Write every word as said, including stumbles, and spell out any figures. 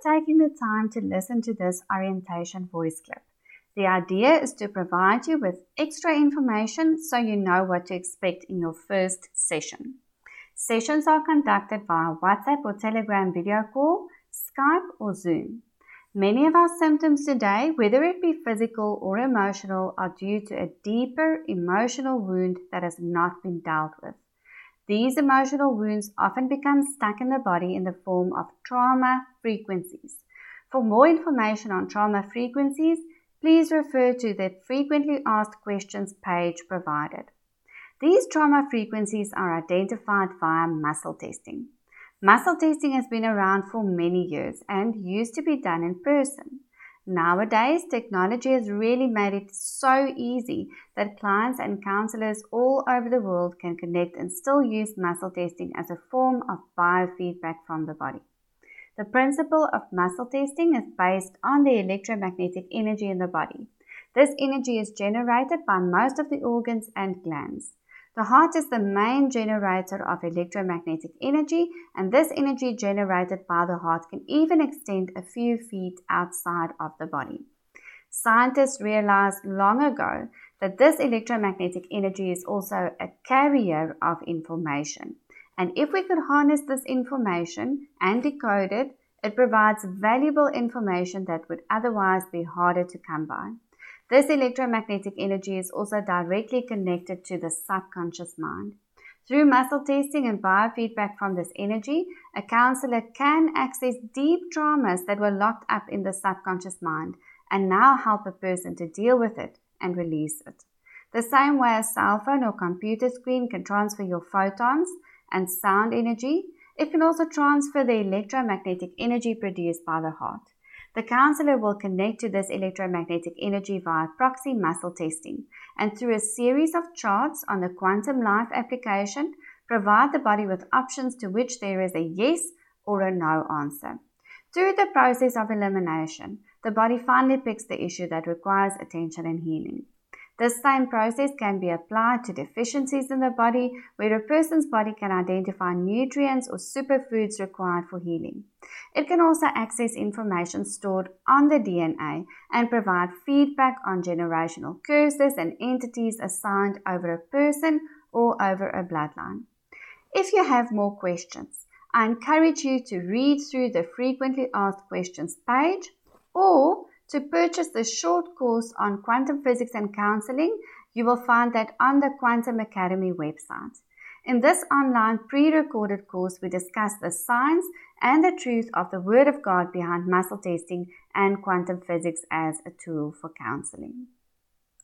taking the time to listen to this orientation voice clip. The idea is to provide you with extra information so you know what to expect in your first session. Sessions are conducted via WhatsApp or Telegram video call, Skype or Zoom. Many of our symptoms today, whether it be physical or emotional, are due to a deeper emotional wound that has not been dealt with. These emotional wounds often become stuck in the body in the form of trauma frequencies. For more information on trauma frequencies, please refer to the Frequently Asked Questions page provided. These trauma frequencies are identified via muscle testing. Muscle testing has been around for many years and used to be done in person. Nowadays, technology has really made it so easy that clients and counselors all over the world can connect and still use muscle testing as a form of biofeedback from the body. The principle of muscle testing is based on the electromagnetic energy in the body. This energy is generated by most of the organs and glands. The heart is the main generator of electromagnetic energy, and this energy generated by the heart can even extend a few feet outside of the body. Scientists realized long ago that this electromagnetic energy is also a carrier of information. And if we could harness this information and decode it, it provides valuable information that would otherwise be harder to come by. This electromagnetic energy is also directly connected to the subconscious mind. Through muscle testing and biofeedback from this energy, a counselor can access deep traumas that were locked up in the subconscious mind and now help a person to deal with it and release it. The same way a cell phone or computer screen can transfer your photons and sound energy, it can also transfer the electromagnetic energy produced by the heart. The counselor will connect to this electromagnetic energy via proxy muscle testing and through a series of charts on the Quantum Life application, provide the body with options to which there is a yes or a no answer. Through the process of elimination, the body finally picks the issue that requires attention and healing. This same process can be applied to deficiencies in the body, where a person's body can identify nutrients or superfoods required for healing. It can also access information stored on the D N A and provide feedback on generational curses and entities assigned over a person or over a bloodline. If you have more questions, I encourage you to read through the Frequently Asked Questions page or to purchase the short course on quantum physics and counseling. You will find that on the Quantum Academy website. In this online pre-recorded course, we discuss the science and the truth of the Word of God behind muscle testing and quantum physics as a tool for counseling.